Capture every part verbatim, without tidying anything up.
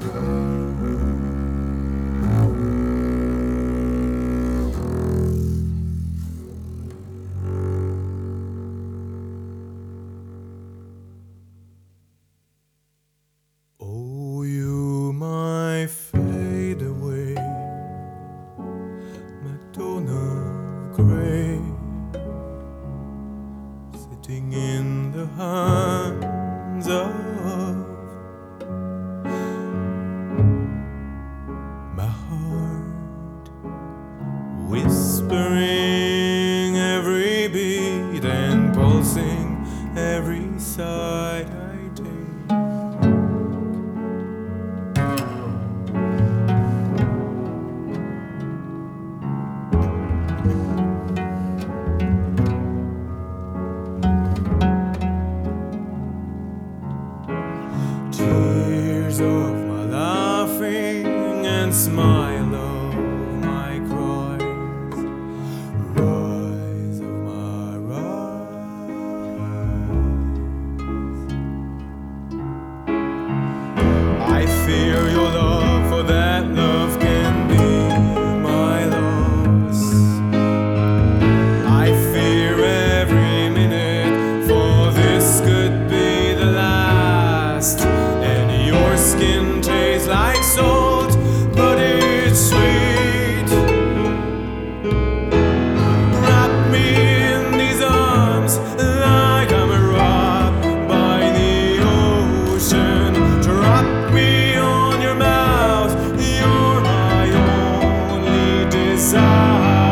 Oh, you might fade away, Madonna gray, sitting in the hands of my heart, whispering every beat and pulsing every side I take. Tears of my laughing and smile of my cries, rise of my rise. I fear your love, for that love can be my loss. I fear every minute, for this could be the last. Your skin tastes like salt, but it's sweet. Wrap me in these arms like I'm rocked by the ocean. Drop me on your mouth, you're my only desire.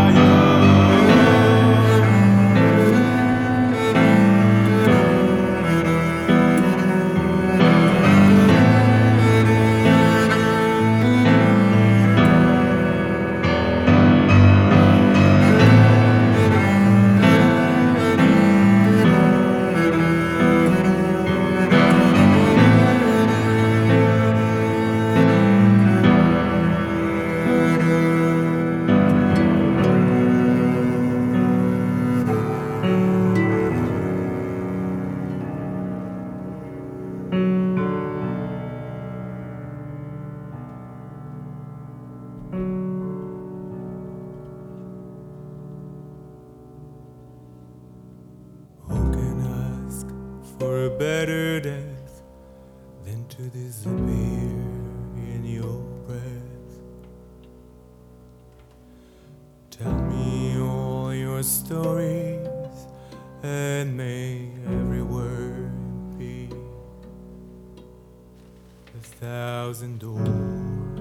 For a better death than to disappear in your breath. Tell me all your stories, and may every word be a thousand doors.